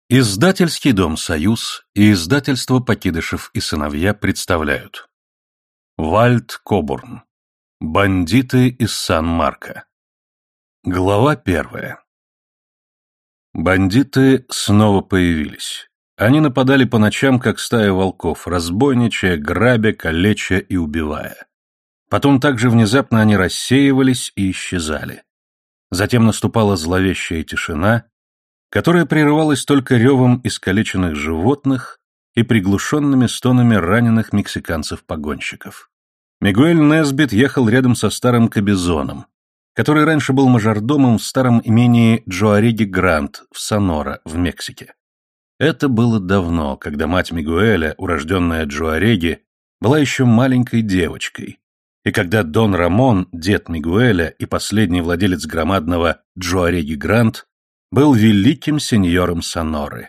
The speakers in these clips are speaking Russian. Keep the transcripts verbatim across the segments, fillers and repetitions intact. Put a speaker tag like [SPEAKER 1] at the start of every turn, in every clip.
[SPEAKER 1] Издательский дом «Союз» и издательство «Покидышев и сыновья» представляют. Вальд Кобурн. Бандиты из Сан-Марко. Глава первая. Бандиты снова появились. Они нападали по ночам, как стая волков, разбойничая, грабя, калеча и убивая. Потом также внезапно они рассеивались и исчезали. Затем наступала зловещая тишина, которая прерывалась только ревом искалеченных животных и приглушенными стонами раненых мексиканцев-погонщиков. Мигуэль Несбит ехал рядом со старым Кабезоном, который раньше был мажордомом в старом имении Джоареги Грант в Сонора, в Мексике. Это было давно, когда мать Мигуэля, урожденная Джоареги, была еще маленькой девочкой, и когда Дон Рамон, дед Мигуэля и последний владелец громадного Джоареги Грант, был великим сеньором Соноры.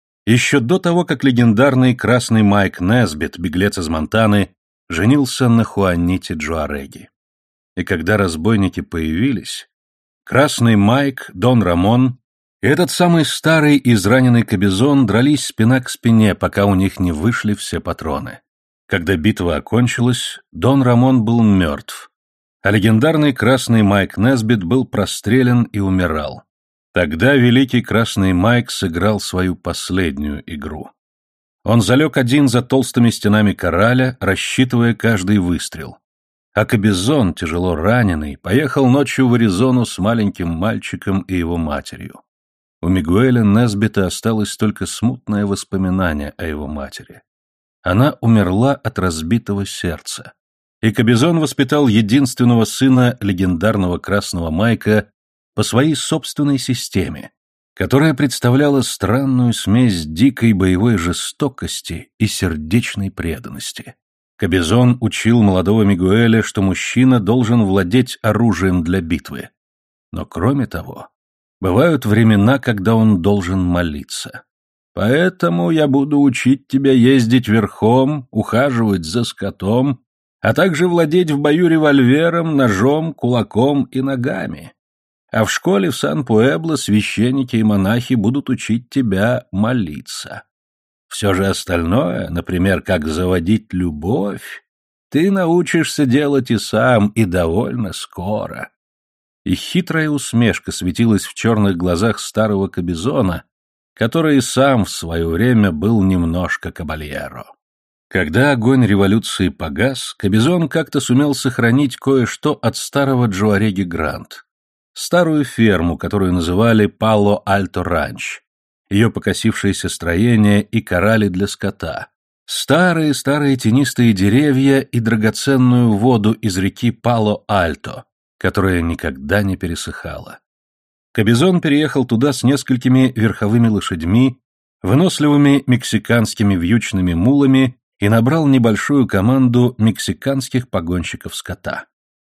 [SPEAKER 1] Еще до того, как легендарный красный Майк Несбит, беглец из Монтаны, женился на Хуаните Джоареги. И когда разбойники появились, красный Майк, Дон Рамон и этот самый старый израненный Кабезон дрались спина к спине, пока у них не вышли все патроны. Когда битва окончилась, Дон Рамон был мертв, а легендарный красный Майк Несбит был прострелен и умирал. Тогда великий красный Майк сыграл свою последнюю игру. Он залег один за толстыми стенами кораля, рассчитывая каждый выстрел. А Кабезон, тяжело раненый, поехал ночью в Аризону с маленьким мальчиком и его матерью. У Мигуэля Несбита осталось только смутное воспоминание о его матери. Она умерла от разбитого сердца. И Кабезон воспитал единственного сына легендарного красного Майка по своей собственной системе, которая представляла странную смесь дикой боевой жестокости и сердечной преданности. Кабезон учил молодого Мигуэля, что мужчина должен владеть оружием для битвы. Но кроме того, бывают времена, когда он должен молиться. «Поэтому я буду учить тебя ездить верхом, ухаживать за скотом, а также владеть в бою револьвером, ножом, кулаком и ногами. А в школе в Сан-Пуэбло священники и монахи будут учить тебя молиться. Все же остальное, например, как заводить любовь, ты научишься делать и сам, и довольно скоро». И хитрая усмешка светилась в черных глазах старого Кабезона, который и сам в свое время был немножко кабальеро. Когда огонь революции погас, Кабезон как-то сумел сохранить кое-что от старого Джоареги Грант. Старую ферму, которую называли Пало-Альто-Ранч, ее покосившееся строение и корали для скота, старые-старые тенистые деревья и драгоценную воду из реки Пало-Альто, которая никогда не пересыхала. Кабезон переехал туда с несколькими верховыми лошадьми, выносливыми мексиканскими вьючными мулами и набрал небольшую команду мексиканских погонщиков скота.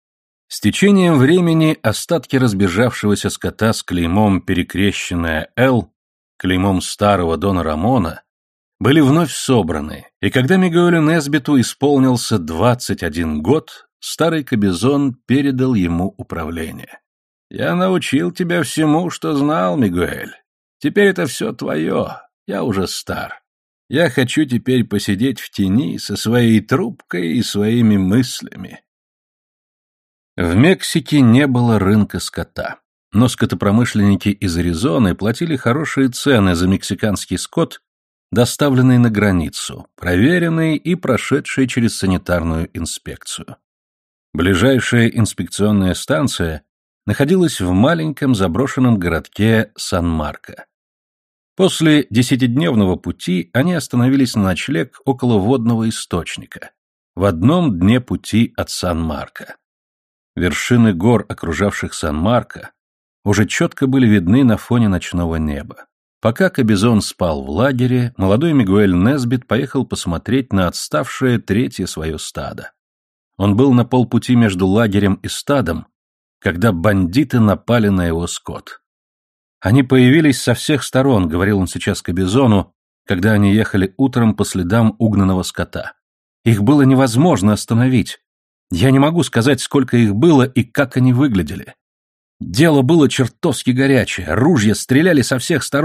[SPEAKER 1] С течением времени остатки разбежавшегося скота с клеймом «Перекрещенное Л», клеймом старого Дона Рамона, были вновь собраны, и когда Мигуэлю Несбиту исполнился двадцать один год, старый Кабезон передал ему управление. «Я научил тебя всему, что знал, Мигуэль. Теперь это все твое, я уже стар. Я хочу теперь посидеть в тени со своей трубкой и своими мыслями». В Мексике не было рынка скота, но скотопромышленники из Аризоны платили хорошие цены за мексиканский скот, доставленный на границу, проверенный и прошедший через санитарную инспекцию. Ближайшая инспекционная станция находилась в маленьком заброшенном городке Сан-Марко. После десятидневного пути они остановились на ночлег около водного источника, в одном дне пути от Сан-Марко. Вершины гор, окружавших Сан-Марко, уже четко были видны на фоне ночного неба. Пока Кабезон спал в лагере, молодой Мигуэль Несбит поехал посмотреть на отставшее третье свое стадо. Он был на полпути между лагерем и стадом, когда бандиты напали на его скот. «Они появились со всех сторон», — говорил он сейчас Кабезону, когда они ехали утром по следам угнанного скота. «Их было невозможно остановить. Я не могу сказать, сколько их было и как они выглядели. Дело было чертовски горячее, ружья стреляли со всех сторон,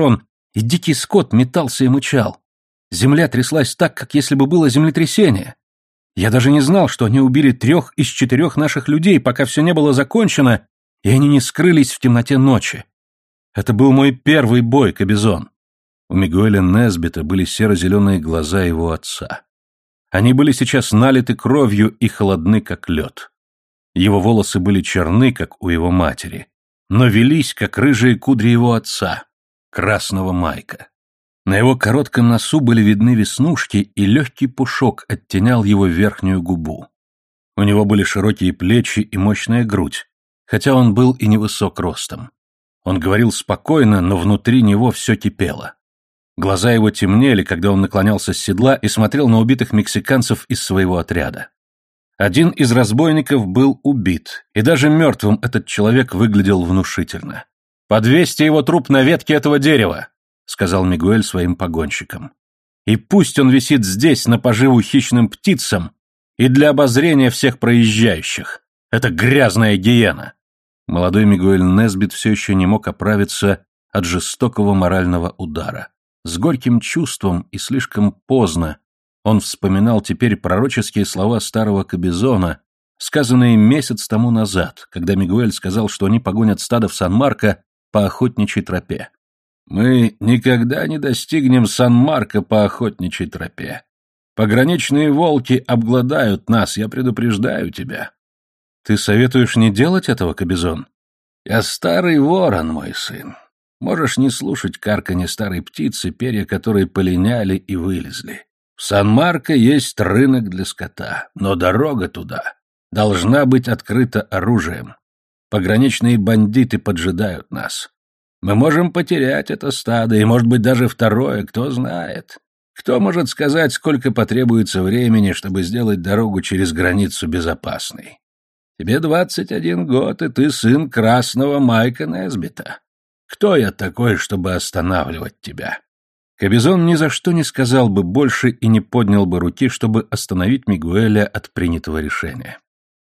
[SPEAKER 1] И дикий скот метался и мычал. Земля тряслась так, как если бы было землетрясение. Я даже не знал, что они убили трех из четырех наших людей, пока все не было закончено, и они не скрылись в темноте ночи. Это был мой первый бой, Кобизон. У Мигуэля Несбита были серо-зеленые глаза его отца. Они были сейчас налиты кровью и холодны, как лед. Его волосы были черны, как у его матери, но велись, как рыжие кудри его отца, красного Майка. На его коротком носу были видны веснушки, и легкий пушок оттенял его верхнюю губу. У него были широкие плечи и мощная грудь, хотя он был и невысок ростом. Он говорил спокойно, но внутри него все кипело. Глаза его темнели, когда он наклонялся с седла и смотрел на убитых мексиканцев из своего отряда. Один из разбойников был убит, и даже мертвым этот человек выглядел внушительно. «Подвесьте его труп на ветке этого дерева», — сказал Мигуэль своим погонщикам. «И пусть он висит здесь на поживу хищным птицам и для обозрения всех проезжающих. Это грязная гиена». Молодой Мигуэль Несбит все еще не мог оправиться от жестокого морального удара. С горьким чувством и слишком поздно он вспоминал теперь пророческие слова старого Кобизона, сказанные месяц тому назад, когда Мигуэль сказал, что они погонят стадо в Сан-Марко по охотничьей тропе. «Мы никогда не достигнем Сан-Марко по охотничьей тропе. Пограничные волки обгладают нас, я предупреждаю тебя». «Ты советуешь не делать этого, Кобизон?» «Я старый ворон, мой сын. Можешь не слушать карканье старой птицы, перья которой полиняли и вылезли. В Сан-Марко есть рынок для скота, но дорога туда должна быть открыта оружием. Пограничные бандиты поджидают нас. Мы можем потерять это стадо, и, может быть, даже второе, кто знает. Кто может сказать, сколько потребуется времени, чтобы сделать дорогу через границу безопасной? Тебе двадцать один год, и ты сын красного Майка Несбита. Кто я такой, чтобы останавливать тебя?» Кобизон ни за что не сказал бы больше и не поднял бы руки, чтобы остановить Мигуэля от принятого решения.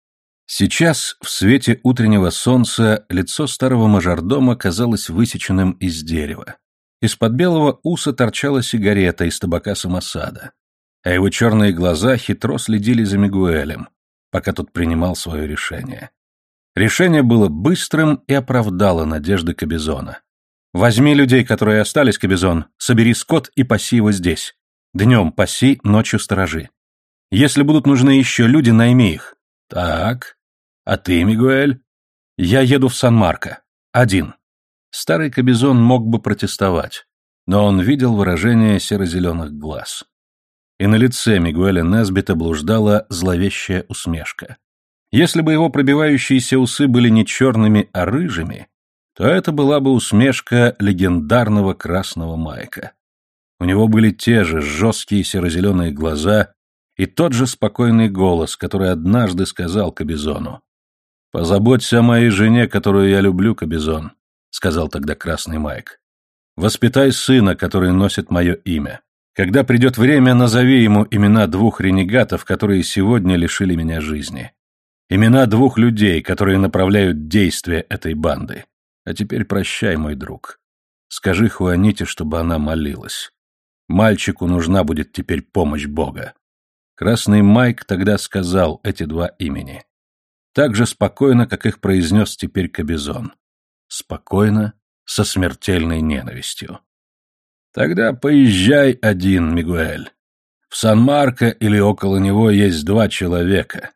[SPEAKER 1] Сейчас, в свете утреннего солнца, лицо старого мажордома казалось высеченным из дерева. Из-под белого уса торчала сигарета из табака самосада, а его черные глаза хитро следили за Мигуэлем, пока тот принимал свое решение. Решение было быстрым и оправдало надежды Кобизона. «Возьми людей, которые остались, Кобизон, собери скот и паси его здесь. Днем паси, ночью сторожи. Если будут нужны еще люди, найми их». «Так, а ты, Мигуэль?» «Я еду в Сан-Марко. Один». Старый Кобизон мог бы протестовать, но он видел выражение серо-зеленых глаз. И на лице Мигуэля Несбита блуждала зловещая усмешка. Если бы его пробивающиеся усы были не черными, а рыжими, то это была бы усмешка легендарного красного Майка. У него были те же жесткие серо-зеленые глаза и тот же спокойный голос, который однажды сказал Кобизону. «Позаботься о моей жене, которую я люблю, Кобизон», — сказал тогда красный Майк. «Воспитай сына, который носит мое имя. Когда придет время, назови ему имена двух ренегатов, которые сегодня лишили меня жизни. Имена двух людей, которые направляют действия этой банды. А теперь прощай, мой друг. Скажи Хуаните, чтобы она молилась. Мальчику нужна будет теперь помощь Бога». Красный Майк тогда сказал эти два имени. Так же спокойно, как их произнес теперь Кобизон. Спокойно, со смертельной ненавистью. «Тогда поезжай один, Мигуэль. В Сан-Марко или около него есть два человека.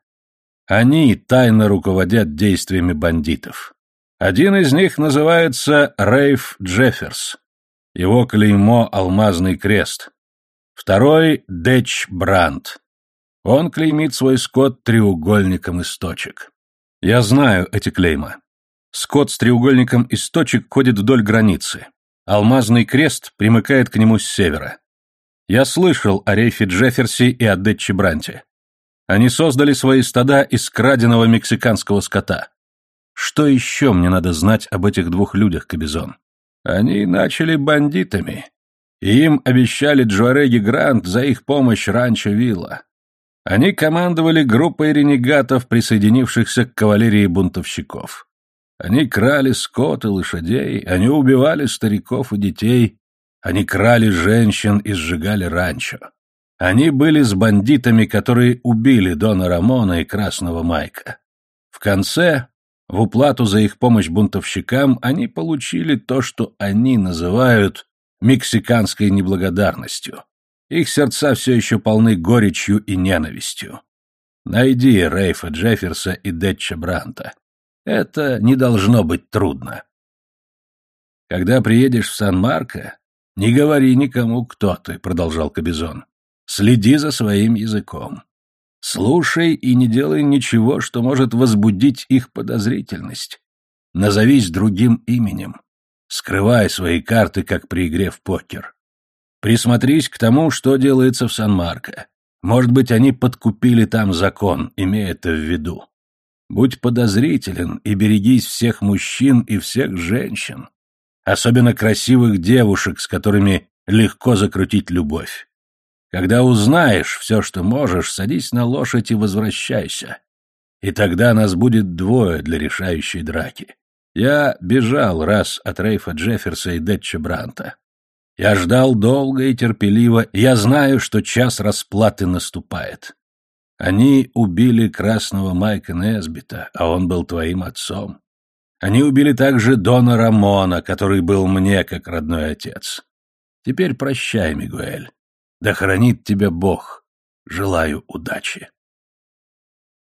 [SPEAKER 1] Они тайно руководят действиями бандитов. Один из них называется Рейф Джефферс. Его клеймо — алмазный крест. Второй — Дэч Брандт. Он клеймит свой скот треугольником из точек. Я знаю эти клейма. Скот с треугольником из точек ходит вдоль границы. Алмазный крест примыкает к нему с севера. Я слышал о Рейфе Джефферсе и о Дэтче Бранте. Они создали свои стада из краденого мексиканского скота. Что еще мне надо знать об этих двух людях, Кобизон? Они начали бандитами. И им обещали Джуареги Грант за их помощь ранчо Вилла. Они командовали группой ренегатов, присоединившихся к кавалерии бунтовщиков. Они крали скот и лошадей, они убивали стариков и детей, Они крали женщин и сжигали ранчо. Они были с бандитами, которые убили Дона Рамона и Красного Майка. В конце, в уплату за их помощь бунтовщикам, они получили то, что они называют мексиканской неблагодарностью. Их сердца все еще полны горечью и ненавистью. Найди Рейфа Джефферса и Детча Бранта. Это не должно быть трудно. Когда приедешь в Сан-Марко, не говори никому, кто ты, продолжал Кобизон. Следи за своим языком. Слушай и не делай ничего, что может возбудить их подозрительность. Назовись другим именем. Скрывай свои карты, как при игре в покер. Присмотрись к тому, что делается в Сан-Марко. Может быть, они подкупили там закон, имея это в виду. Будь подозрителен и берегись всех мужчин и всех женщин. Особенно красивых девушек, с которыми легко закрутить любовь. Когда узнаешь все, что можешь, садись на лошадь и возвращайся. И тогда нас будет двое для решающей драки. Я бежал раз от Рейфа Джефферса и Детча Бранта. Я ждал долго и терпеливо, и я знаю, что час расплаты наступает. Они убили Красного Майка Несбита, а он был твоим отцом. Они убили также Дона Рамона, который был мне как родной отец. Теперь прощай, Мигуэль. Да хранит тебя Бог. Желаю удачи.